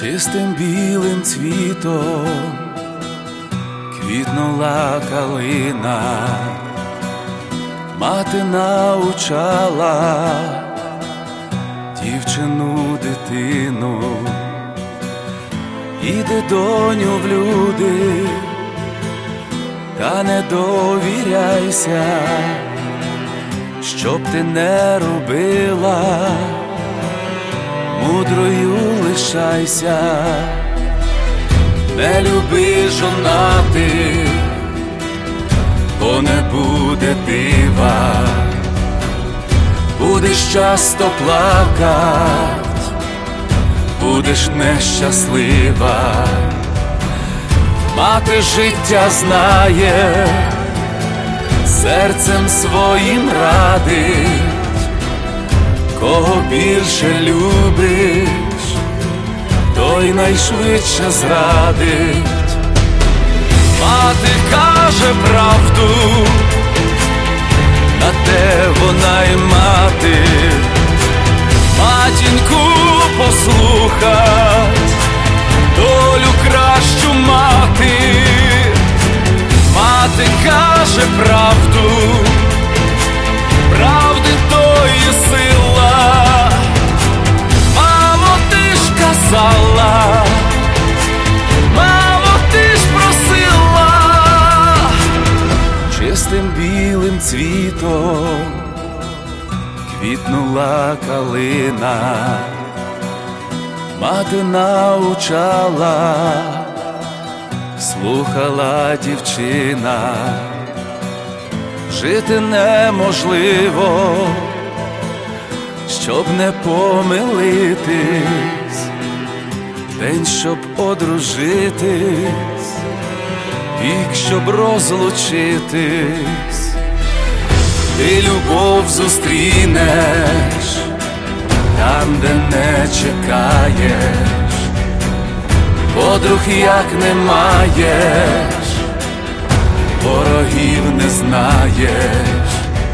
Чистим білим цвітом квітнула калина, мати навчала дівчину, дитину: іди, доню, в люди, та не довіряйся, щоб ти не робила, мудрою лишайся. Не люби жонатих, бо не буде дива, будеш часто плакать, будеш нещаслива. Мати життя знає, серцем своїм радить, кого більше любиш, той найшвидше зрадить. Мати каже правду, на те вона й мати. Матінку послухать, долю кращу мати. Мати каже правду, правди то є сила. Мамо, ти ж казала, мамо, ти ж просила. Чистим білим цвітом квітнула калина, мати навчала, слухала дівчина. Жити неможливо, щоб не помилитись, день, щоб одружитись, вік, щоб розлучитись. Ти любов зустрінеш там, де не чекаєш, подруг як не маєш, ворогів не знаєш.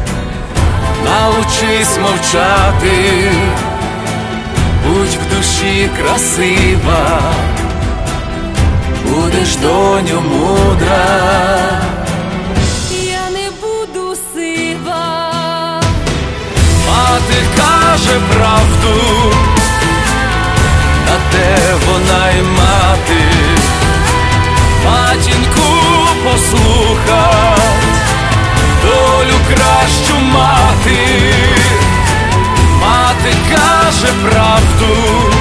Научись мовчати, будь в душі красива, будеш, доню, мудра. Я не буду сива. Мати каже правду, на те вона й мати. Матінку послухать, долю кращу мати. Мати каже правду,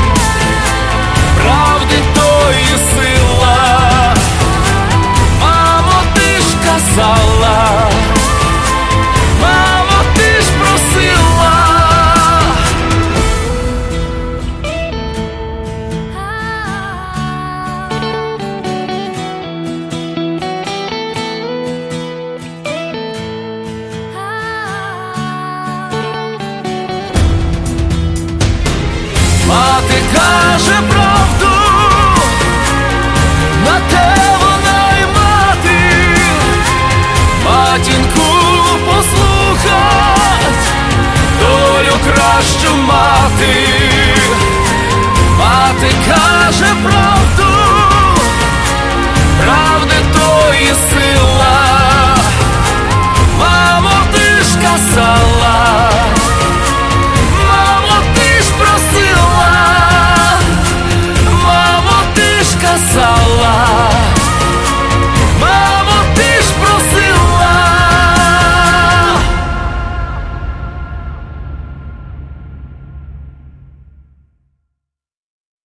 правди то є сила. Мамо, ти ж казала, мамо, ти ж просила. Мати каже